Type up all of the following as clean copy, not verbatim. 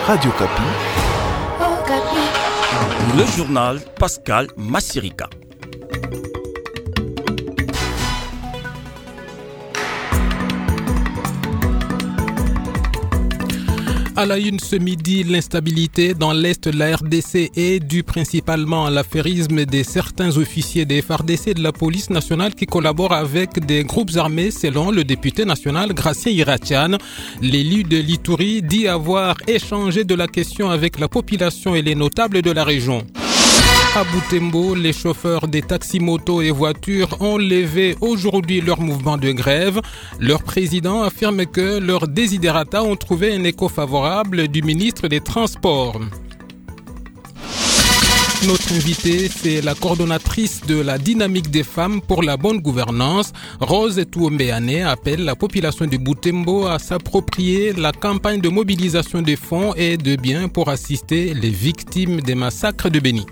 Radio Kapi. Le journal Pascal Massirika. À la une ce midi, l'instabilité dans l'est de la RDC est due principalement à l'affairisme de certains officiers des FARDC et de la police nationale qui collaborent avec des groupes armés, selon le député national Gracien Iratian. L'élu de l'Ituri dit avoir échangé de la question avec la population et les notables de la région. À Butembo, les chauffeurs des taxis-motos et voitures ont levé aujourd'hui leur mouvement de grève. Leur président affirme que leurs desiderata ont trouvé un écho favorable du ministre des Transports. Notre invitée, c'est la coordonnatrice de la dynamique des femmes pour la bonne gouvernance. Rose Touombeane appelle la population de Butembo à s'approprier la campagne de mobilisation des fonds et de biens pour assister les victimes des massacres de Béni.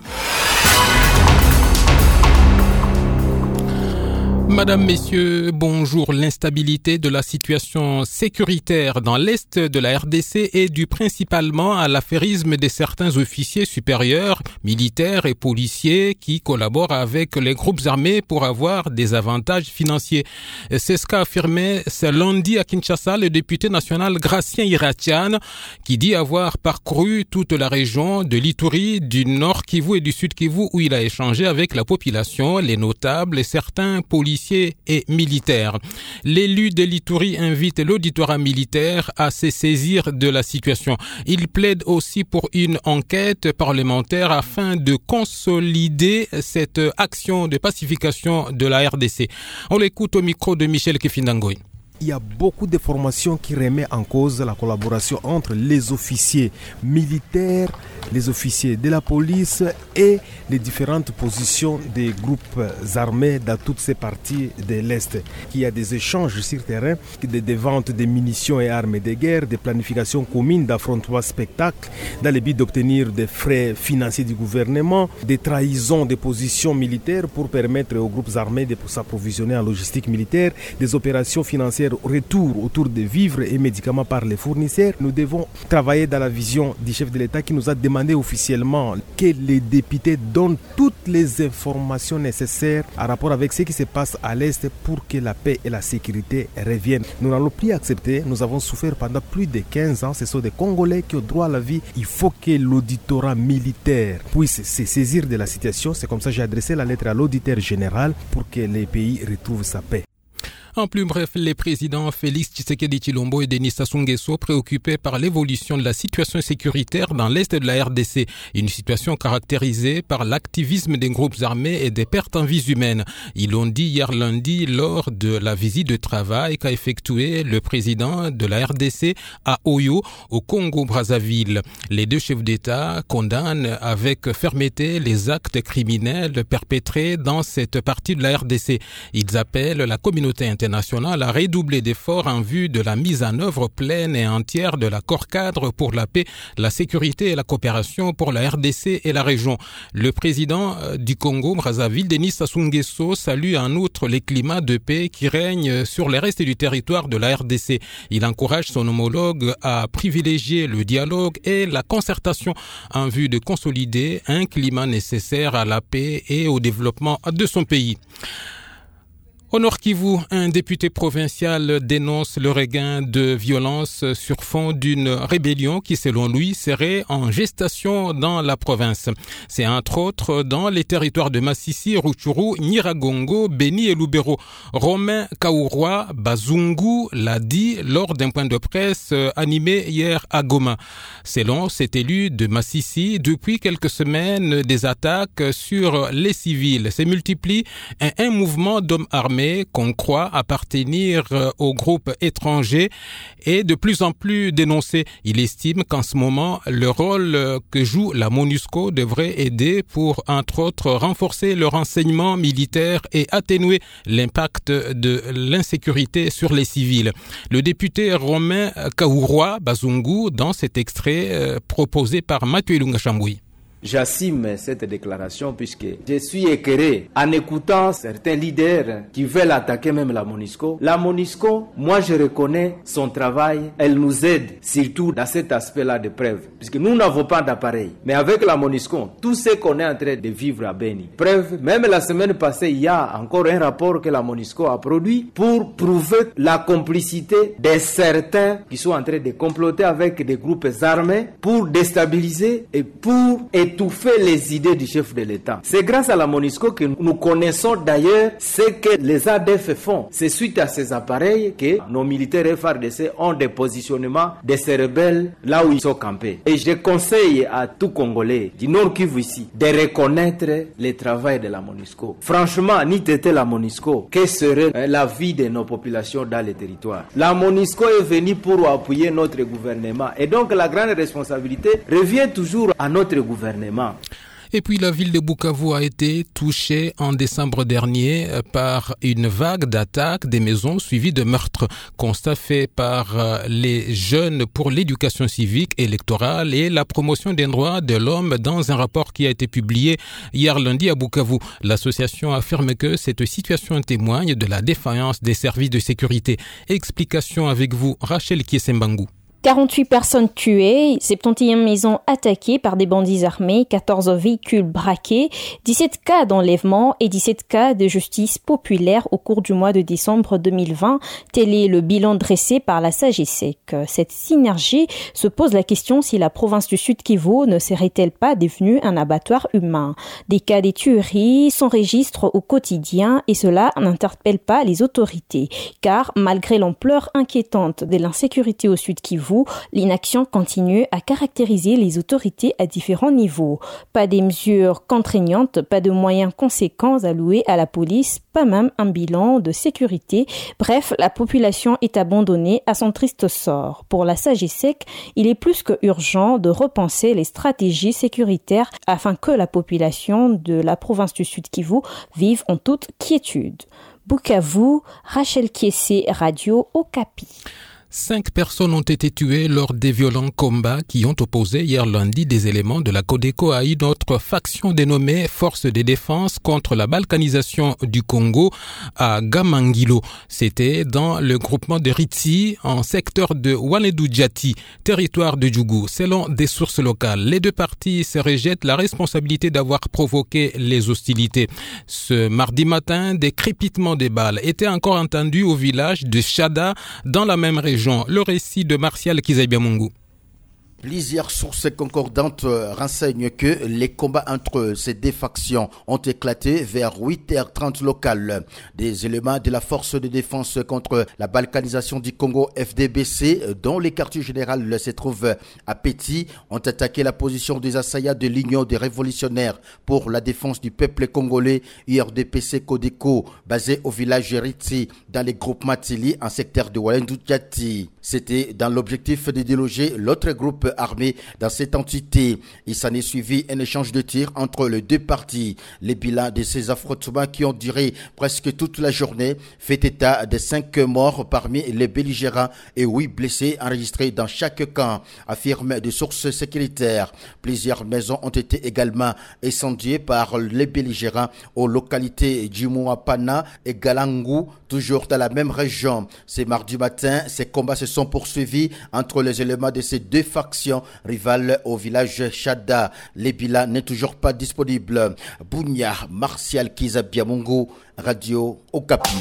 Madame, Messieurs, bonjour. L'instabilité de la situation sécuritaire dans l'est de la RDC est due principalement à l'affairisme de certains officiers supérieurs, militaires et policiers qui collaborent avec les groupes armés pour avoir des avantages financiers. C'est ce qu'a affirmé ce lundi à Kinshasa le député national Gracien Iratian, qui dit avoir parcouru toute la région de l'Ituri, du Nord Kivu et du Sud Kivu, où il a échangé avec la population, les notables et certains policiers et militaires. L'élu de l'Ituri invite l'auditorat militaire à se saisir de la situation. Il plaide aussi pour une enquête parlementaire afin de consolider cette action de pacification de la RDC. On l'écoute au micro de Michel Kefindangoy. Il y a beaucoup de formations qui remettent en cause la collaboration entre les officiers militaires, les officiers de la police et les différentes positions des groupes armés dans toutes ces parties de l'Est. Il y a des échanges sur terrain, des ventes de munitions et armes de guerre, des planifications communes d'affrontements spectacles dans le but d'obtenir des frais financiers du gouvernement, des trahisons des positions militaires pour permettre aux groupes armés de s'approvisionner en logistique militaire, des opérations financières retour autour des vivres et médicaments par les fournisseurs. Nous devons travailler dans la vision du chef de l'État qui nous a demandé officiellement que les députés donnent toutes les informations nécessaires en rapport avec ce qui se passe à l'Est pour que la paix et la sécurité reviennent. Nous n'allons plus accepter, nous avons souffert pendant plus de 15 ans, ce sont des Congolais qui ont droit à la vie. Il faut que l'auditorat militaire puisse se saisir de la situation. C'est comme ça que j'ai adressé la lettre à l'auditeur général pour que les pays retrouvent sa paix. En plus bref, les présidents Félix Tshisekedi Tshilombo et Denis Sassou Nguesso préoccupés par l'évolution de la situation sécuritaire dans l'est de la RDC. Une situation caractérisée par l'activisme des groupes armés et des pertes en vies humaines. Ils l'ont dit hier lundi lors de la visite de travail qu'a effectué le président de la RDC à Oyo, au Congo-Brazzaville. Les deux chefs d'État condamnent avec fermeté les actes criminels perpétrés dans cette partie de la RDC. Ils appellent la communauté internationale à redoubler d'efforts en vue de la mise en œuvre pleine et entière de l'accord cadre pour la paix, la sécurité et la coopération pour la RDC et la région. Le président du Congo-Brazzaville, Denis Sassou Nguesso, salue en outre les climats de paix qui règnent sur les restes du territoire de la RDC. Il encourage son homologue à privilégier le dialogue et la concertation en vue de consolider un climat nécessaire à la paix et au développement de son pays. Au Nord Kivu, un député provincial dénonce le regain de violence sur fond d'une rébellion qui, selon lui, serait en gestation dans la province. C'est entre autres dans les territoires de Massissi, Rutshuru, Nyiragongo, Beni et Lubero. Romain Kaourwa Bazungu l'a dit lors d'un point de presse animé hier à Goma. Selon cet élu de Massissi, depuis quelques semaines, des attaques sur les civils se multiplient et un mouvement d'hommes armés qu'on croit appartenir aux groupes étrangers est de plus en plus dénoncé. Il estime qu'en ce moment, le rôle que joue la MONUSCO devrait aider pour, entre autres, renforcer le renseignement militaire et atténuer l'impact de l'insécurité sur les civils. Le député Romain Kaourwa Bazungu, dans cet extrait proposé par Mathieu Ilunga Chamboui. J'assume cette déclaration puisque je suis écœuré en écoutant certains leaders qui veulent attaquer même la MONUSCO. La MONUSCO, moi je reconnais son travail, elle nous aide surtout dans cet aspect-là de preuve, puisque nous n'avons pas d'appareil. Mais avec la MONUSCO, tout ce qu'on est en train de vivre à Beni, preuve, même la semaine passée, il y a encore un rapport que la MONUSCO a produit pour prouver la complicité de certains qui sont en train de comploter avec des groupes armés pour déstabiliser et pour étouffer les idées du chef de l'État. C'est grâce à la MONUSCO que nous connaissons d'ailleurs ce que les ADF font. C'est suite à ces appareils que nos militaires FARDC ont des positionnements de ces rebelles là où ils sont campés. Et je conseille à tout Congolais du Nord Kivu ici de reconnaître le travail de la MONUSCO. Franchement, ni t'étais la MONUSCO, que serait la vie de nos populations dans les territoires? La MONUSCO est venue pour appuyer notre gouvernement et donc la grande responsabilité revient toujours à notre gouvernement. Et puis la ville de Bukavu a été touchée en décembre dernier par une vague d'attaques des maisons suivies de meurtres. Constat fait par les jeunes pour l'éducation civique, électorale et la promotion des droits de l'homme dans un rapport qui a été publié hier lundi à Bukavu. L'association affirme que cette situation témoigne de la défaillance des services de sécurité. Explication avec vous, Rachel Kiesembangu. 48 personnes tuées, 71 maisons attaquées par des bandits armés, 14 véhicules braqués, 17 cas d'enlèvement et 17 cas de justice populaire au cours du mois de décembre 2020. Tel est le bilan dressé par la SAGESEC. Cette synergie se pose la question si la province du Sud Kivu ne serait-elle pas devenue un abattoir humain. Des cas de tueries s'enregistrent au quotidien et cela n'interpelle pas les autorités. Car malgré l'ampleur inquiétante de l'insécurité au Sud Kivu, l'inaction continue à caractériser les autorités à différents niveaux. Pas des mesures contraignantes, pas de moyens conséquents alloués à la police, pas même un bilan de sécurité. Bref, la population est abandonnée à son triste sort. Pour la SAGESEC, il est plus que urgent de repenser les stratégies sécuritaires afin que la population de la province du Sud Kivu vive en toute quiétude. Bukavu, Rachel Kiessé, Radio Okapi. 5 personnes ont été tuées lors des violents combats qui ont opposé hier lundi des éléments de la Codeco à une autre faction dénommée Force de défense contre la balkanisation du Congo à Gamangilo. C'était dans le groupement de Ritsi en secteur de Waledou-Djati, territoire de Djougou. Selon des sources locales, les deux parties se rejettent la responsabilité d'avoir provoqué les hostilités. Ce mardi matin, des crépitements de balles étaient encore entendus au village de Chada dans la même région. Le récit de Martial Kizabiamungu. Plusieurs sources concordantes renseignent que les combats entre ces deux factions ont éclaté vers 8h30 locales. Des éléments de la force de défense contre la balkanisation du Congo FDBC, dont les quartiers général se trouvent à Petit, ont attaqué la position des assaillants de l'Union des révolutionnaires pour la défense du peuple congolais, URDPC Codeco, basé au village Ritsi, dans les groupements Tili, en secteur de Waledou-Djati. C'était dans l'objectif de déloger l'autre groupe armé dans cette entité. Il s'en est suivi un échange de tirs entre les deux parties. Les bilans de ces affrontements qui ont duré presque toute la journée fait état de 5 morts parmi les belligérants et 8 blessés enregistrés dans chaque camp, affirment des sources sécuritaires. Plusieurs maisons ont été également incendiées par les belligérants aux localités Djimouapana et Galangu, toujours dans la même région. Ce mardi matin, ces combats se sont poursuivis entre les éléments de ces deux factions rivales au village Chada. Les bilans n'est toujours pas disponible. Bounia, Martial Kizabiamungu, Radio Okapi.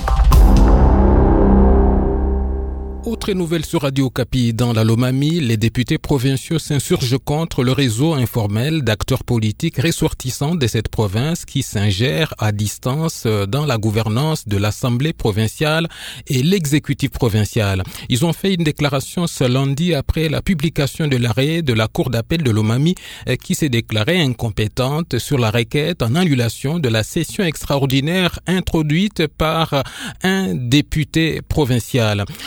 Autre nouvelle sur Radio Okapi, dans la Lomami, les députés provinciaux s'insurgent contre le réseau informel d'acteurs politiques ressortissants de cette province qui s'ingèrent à distance dans la gouvernance de l'Assemblée provinciale et l'exécutif provincial. Ils ont fait une déclaration ce lundi après la publication de l'arrêt de la Cour d'appel de Lomami qui s'est déclarée incompétente sur la requête en annulation de la session extraordinaire introduite par un député provincial. 11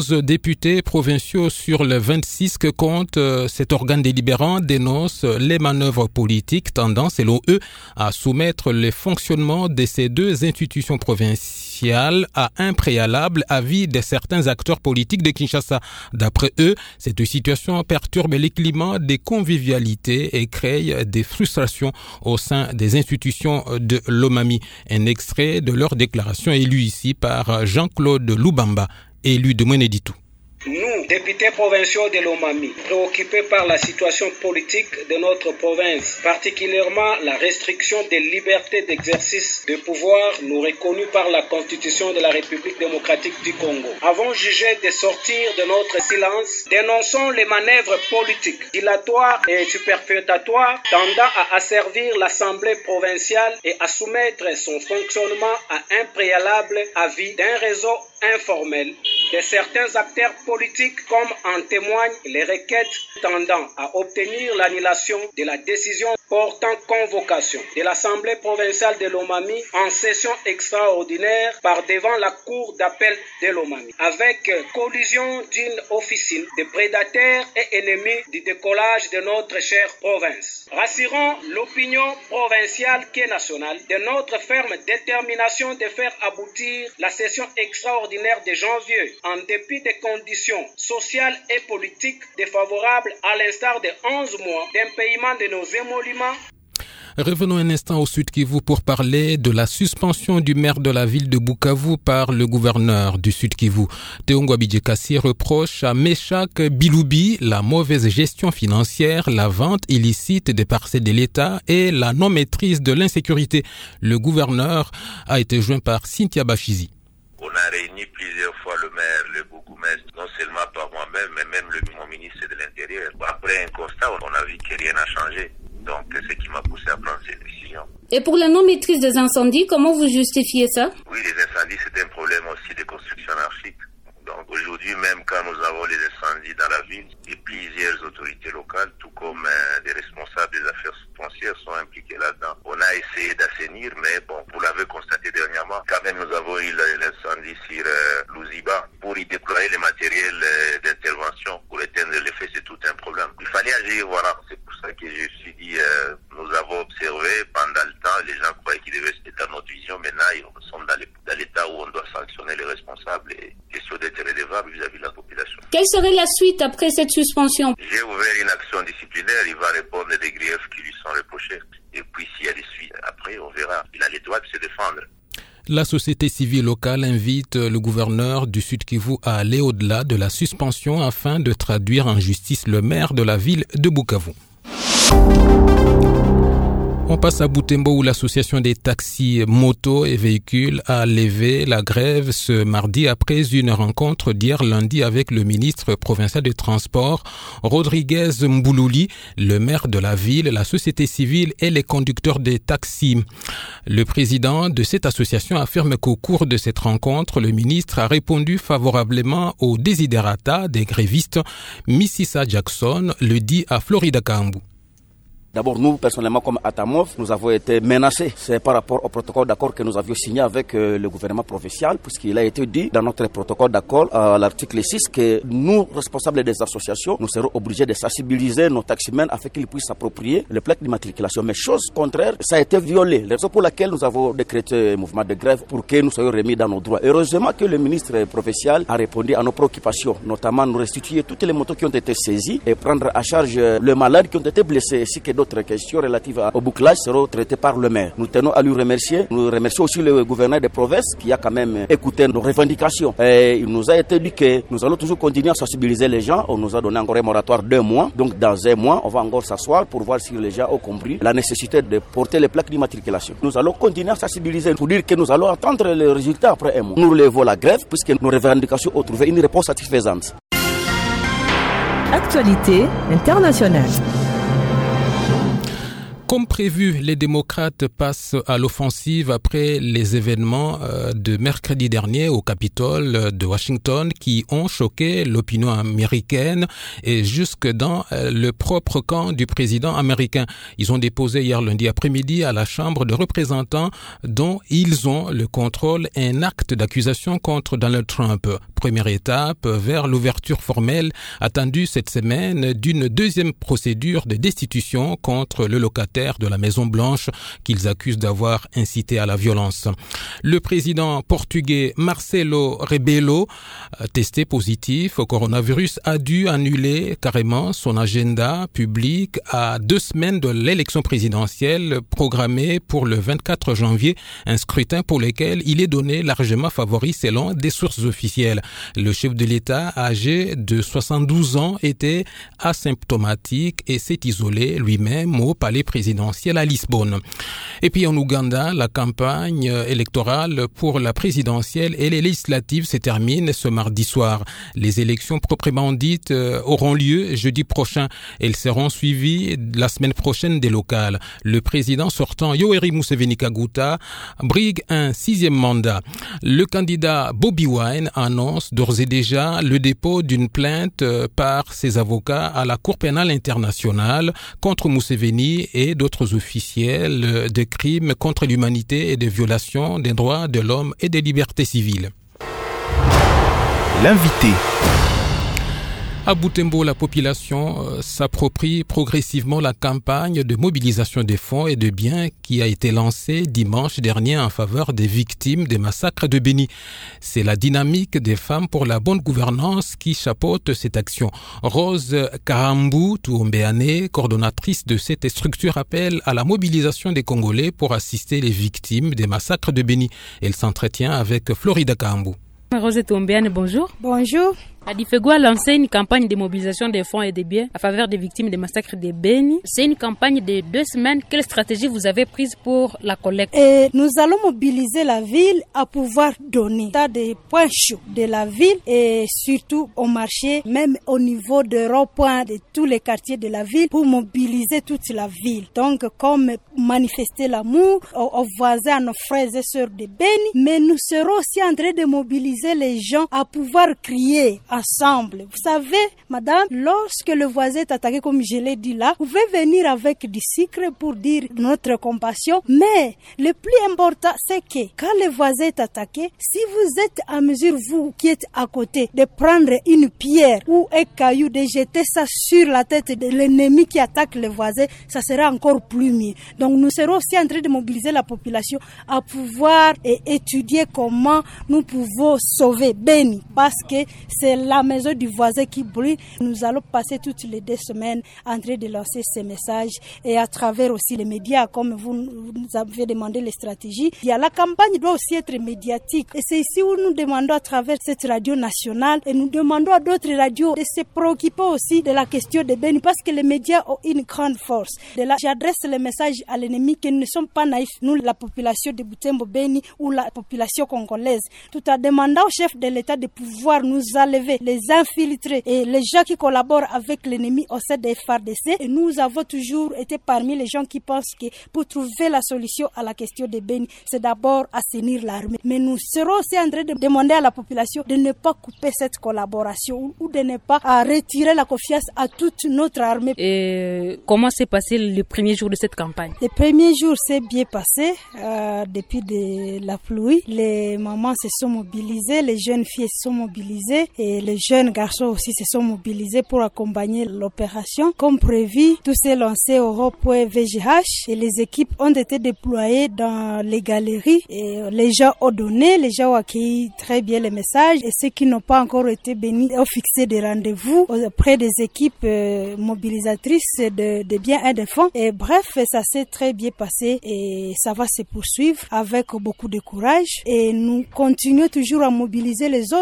11 députés provinciaux sur les 26 que compte cet organe délibérant dénoncent les manœuvres politiques tendant, selon eux, à soumettre le fonctionnement de ces deux institutions provinciales à un préalable avis de certains acteurs politiques de Kinshasa. D'après eux, cette situation perturbe les climats de convivialité et crée des frustrations au sein des institutions de l'Omami. Un extrait de leur déclaration est lu ici par Jean-Claude Loubamba, élu de Mweneditou. Nous, députés provinciaux de l'Omami, préoccupés par la situation politique de notre province, particulièrement la restriction des libertés d'exercice de pouvoir nous reconnues par la Constitution de la République démocratique du Congo, avons jugé de sortir de notre silence, dénonçons les manœuvres politiques, dilatoires et superfétatoires tendant à asservir l'Assemblée provinciale et à soumettre son fonctionnement à un préalable avis d'un réseau informel de certains acteurs politiques, comme en témoignent les requêtes tendant à obtenir l'annulation de la décision portant convocation de l'Assemblée provinciale de l'Omami en session extraordinaire par devant la Cour d'appel de l'Omami, avec collusion d'une officine de prédateurs et ennemis du décollage de notre chère province. Rassurons l'opinion provinciale qui est nationale de notre ferme détermination de faire aboutir la session extraordinaire de janvier en dépit des conditions sociales et politiques défavorables à l'instar de 11 mois d'impayement de nos émoluments. Revenons un instant au Sud Kivu pour parler de la suspension du maire de la ville de Bukavu par le gouverneur du Sud Kivu. Teongwa Bidjekassi reproche à Meshak Biloubi la mauvaise gestion financière, la vente illicite des parcelles de l'État et la non-maîtrise de l'insécurité. Le gouverneur a été joint par Cynthia Bachizi. On a réuni plusieurs fois le maire, le bourgmestre, non seulement par moi-même, mais même mon ministre de l'Intérieur. Après un constat, on a vu que rien n'a changé. Donc, c'est ce qui m'a poussé à prendre cette décision. Et pour la non-maîtrise des incendies, comment vous justifiez ça? Oui, les incendies, c'est un problème aussi de construction anarchique. Donc, aujourd'hui, même quand nous avons les incendies dans la ville, et plusieurs autorités locales, tout comme des responsables des affaires foncières sont impliqués là-dedans. On a essayé d'assainir, mais bon, vous l'avez constaté dernièrement, quand même nous avons eu l'incendie sur Louziba. Pour y déployer les matériels d'intervention, pour éteindre les feux, c'est tout un problème. Il fallait agir, voilà. C'est pour ça que je me suis dit, nous avons observé pendant le temps, les gens croyaient qu'ils devaient être dans notre vision. Maintenant, nous sommes dans l'état où on doit sanctionner les responsables et question d'être redevable vis-à-vis de la population. Quelle serait la suite après cette suspension? J'ai ouvert une action disciplinaire, il va répondre des griefs qui lui sont reprochés. Et puis s'il y a des suites, après on verra. Il a les droits de se défendre. La société civile locale invite le gouverneur du Sud Kivu à aller au-delà de la suspension afin de traduire en justice le maire de la ville de Bukavu. On passe à Butembo où l'association des taxis, motos et véhicules a levé la grève ce mardi après une rencontre d'hier lundi avec le ministre provincial des Transports, Rodriguez Mboulouli, le maire de la ville, la société civile et les conducteurs des taxis. Le président de cette association affirme qu'au cours de cette rencontre, le ministre a répondu favorablement aux desiderata des grévistes. Mississa Jackson le dit à Florida Kambu. D'abord, nous, personnellement, comme Atamov, nous avons été menacés. C'est par rapport au protocole d'accord que nous avions signé avec le gouvernement provincial, puisqu'il a été dit dans notre protocole d'accord, à l'article 6, que nous, responsables des associations, nous serons obligés de sensibiliser nos taximens afin qu'ils puissent s'approprier les plaques d'immatriculation. Mais chose contraire, ça a été violé. La raison pour laquelle nous avons décrété un mouvement de grève pour que nous soyons remis dans nos droits. Heureusement que le ministre provincial a répondu à nos préoccupations, notamment nous restituer toutes les motos qui ont été saisies et prendre à charge les malades qui ont été blessés, ainsi que d'autres questions relatives au bouclage seront traitées par le maire. Nous tenons à lui remercier. Nous remercions aussi le gouverneur des provinces qui a quand même écouté nos revendications. Et il nous a été dit que nous allons toujours continuer à sensibiliser les gens. On nous a donné encore un moratoire 2 mois. Donc dans 1 mois, on va encore s'asseoir pour voir si les gens ont compris la nécessité de porter les plaques d'immatriculation. Nous allons continuer à sensibiliser pour dire que nous allons attendre les résultats après 1 mois. Nous relevons la grève puisque nos revendications ont trouvé une réponse satisfaisante. Actualité internationale. Comme prévu, les démocrates passent à l'offensive après les événements de mercredi dernier au Capitole de Washington qui ont choqué l'opinion américaine et jusque dans le propre camp du président américain. Ils ont déposé hier lundi après-midi à la Chambre de représentants dont ils ont le contrôle un acte d'accusation contre Donald Trump. Première étape vers l'ouverture formelle attendue cette semaine d'une deuxième procédure de destitution contre le locataire de la Maison-Blanche qu'ils accusent d'avoir incité à la violence. Le président portugais Marcelo Rebelo, testé positif au coronavirus, a dû annuler carrément son agenda public à 2 semaines de l'élection présidentielle programmée pour le 24 janvier, un scrutin pour lequel il est donné largement favori selon des sources officielles. Le chef de l'État, âgé de 72 ans, était asymptomatique et s'est isolé lui-même au palais présidentiel à Lisbonne. Et puis en Ouganda, la campagne électorale pour la présidentielle et les législatives se termine ce mardi soir. Les élections proprement dites auront lieu jeudi prochain. Elles seront suivies la semaine prochaine des locales. Le président sortant Yoweri Museveni Kaguta brigue un 6e mandat. Le candidat Bobi Wine annonce d'ores et déjà le dépôt d'une plainte par ses avocats à la Cour pénale internationale contre Museveni et d'autres officiels de crimes contre l'humanité et de violations des droits de l'homme et des libertés civiles. L'invité. À Butembo, la population s'approprie progressivement la campagne de mobilisation des fonds et de biens qui a été lancée dimanche dernier en faveur des victimes des massacres de Béni. C'est la dynamique des femmes pour la bonne gouvernance qui chapeaute cette action. Rose Karambu Tuombeane, coordonnatrice de cette structure, appelle à la mobilisation des Congolais pour assister les victimes des massacres de Béni. Elle s'entretient avec Florida Karambu. Rose Tuombeane, bonjour. Bonjour. Adifego a lancé une campagne de mobilisation des fonds et des biens à faveur des victimes des massacres de Béni. C'est une campagne de 2 semaines. Quelle stratégie vous avez prise pour la collecte? Nous allons mobiliser la ville à pouvoir donner des points chauds de la ville et surtout au marché, même au niveau de ronds-points de tous les quartiers de la ville pour mobiliser toute la ville. Donc, comme manifester l'amour aux voisins, à nos frères et sœurs de Béni, mais nous serons aussi en train de mobiliser les gens à pouvoir crier ensemble. Vous savez, madame, lorsque le voisin est attaqué, comme je l'ai dit là, vous pouvez venir avec du sucre pour dire notre compassion, mais le plus important, c'est que quand le voisin est attaqué, si vous êtes à mesure, vous qui êtes à côté, de prendre une pierre ou un caillou, de jeter ça sur la tête de l'ennemi qui attaque le voisin, ça sera encore plus mieux. Donc nous serons aussi en train de mobiliser la population à pouvoir étudier comment nous pouvons sauver Béni, parce que c'est la maison du voisin qui brûle. Nous allons passer toutes les 2 semaines en train de lancer ces messages et à travers aussi les médias, comme vous nous avez demandé les stratégies. La campagne doit aussi être médiatique et c'est ici où nous demandons à travers cette radio nationale et nous demandons à d'autres radios de se préoccuper aussi de la question de Béni, parce que les médias ont une grande force. J'adresse le message à l'ennemi que nous ne sommes pas naïfs, nous la population de Butembo Béni ou la population congolaise, tout en demandant au chef de l'État de pouvoir nous enlever les infiltrés et les gens qui collaborent avec l'ennemi au sein des FARDC. Et nous avons toujours été parmi les gens qui pensent que pour trouver la solution à la question de Béni, c'est d'abord assainir l'armée. Mais nous serons aussi en train de demander à la population de ne pas couper cette collaboration ou de ne pas retirer la confiance à toute notre armée. Et comment s'est passé le premier jour de cette campagne? Le premier jour s'est bien passé depuis de la pluie. Les mamans se sont mobilisées, les jeunes filles se sont mobilisées et les jeunes garçons aussi se sont mobilisés pour accompagner l'opération. Comme prévu, tout s'est lancé au rond-point VGH et les équipes ont été déployées dans les galeries et les gens ont donné, les gens ont accueilli très bien les messages et ceux qui n'ont pas encore été bénis ont fixé des rendez-vous auprès des équipes mobilisatrices de biens et de fonds. Et bref, ça s'est très bien passé et ça va se poursuivre avec beaucoup de courage et nous continuons toujours à mobiliser les autres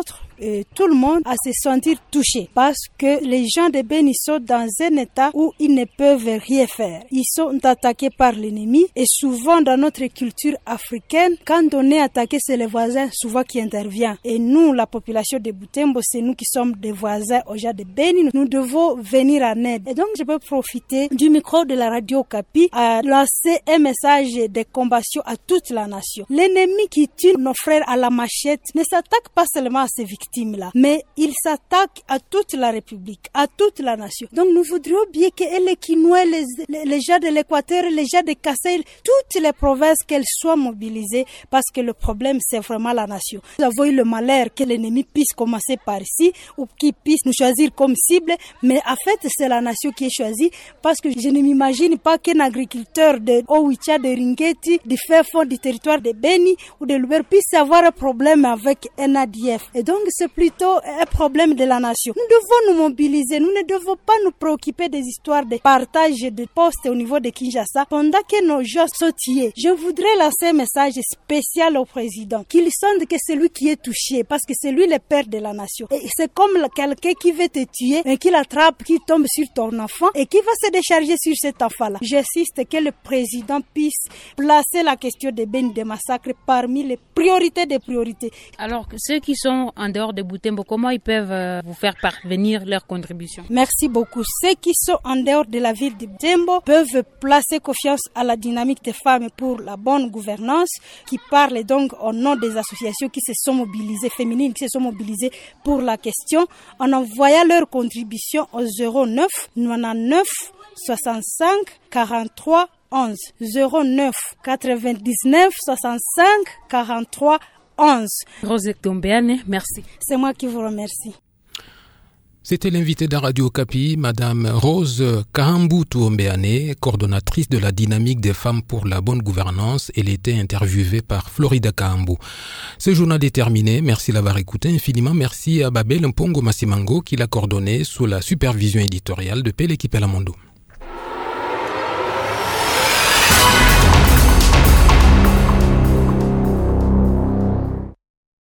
tout le monde à se sentir touché parce que les gens de Beni sont dans un état où ils ne peuvent rien faire. Ils sont attaqués par l'ennemi et souvent dans notre culture africaine, quand on est attaqué, c'est le voisin souvent qui intervient. Et nous, la population de Butembo, c'est nous qui sommes des voisins aux gens de Beni. Nous devons venir en aide. Et donc, je peux profiter du micro de la radio Okapi à lancer un message de combattion à toute la nation. L'ennemi qui tue nos frères à la machette ne s'attaque pas seulement à ces victimes-là, mais il s'attaque à toute la République, à toute la nation. Donc, nous voudrions bien que les Kinois, les gens de l'Équateur, les gens de Kassai, toutes les provinces, qu'elles soient mobilisées parce que le problème, c'est vraiment la nation. Nous avons eu le malheur que l'ennemi puisse commencer par ici ou qu'il puisse nous choisir comme cible, mais en fait, c'est la nation qui est choisie parce que je ne m'imagine pas qu'un agriculteur de Owicha, de Ringeti, du fin fond du territoire de Beni ou de Lubero puisse avoir un problème avec un ADF. Et donc, c'est plutôt un problème de la nation. Nous devons nous mobiliser. Nous ne devons pas nous préoccuper des histoires de partage de postes au niveau de Kinshasa pendant que nos gens sont tués. Je voudrais lancer un message spécial au président, qu'il sente que c'est lui qui est touché parce que c'est lui le père de la nation. Et c'est comme quelqu'un qui veut te tuer et qui l'attrape, qui tombe sur ton enfant et qui va se décharger sur cet enfant-là. J'insiste que le président puisse placer la question des Beni de massacre parmi les priorités des priorités. Alors, ceux qui sont en dehors de Butembo, comment ils peuvent vous faire parvenir leur contribution? Merci beaucoup. Ceux qui sont en dehors de la ville de Butembo peuvent placer confiance à la dynamique des femmes pour la bonne gouvernance, qui parle donc au nom des associations qui se sont mobilisées, féminines, qui se sont mobilisées pour la question, en envoyant leur contribution au 09 99 65 43 11. 09 99 65 43 11. Rose Tombeane, merci. C'est moi qui vous remercie. C'était l'invité de Radio Okapi, Madame Rose Kahambu Tuombeane, coordonnatrice de la dynamique des femmes pour la bonne gouvernance. Elle était interviewée par Florida Kahambu. Ce journal est terminé. Merci d'avoir écouté infiniment. Merci à Babel Mpongo Massimango qui l'a coordonné sous la supervision éditoriale de Peleki Pelamondo.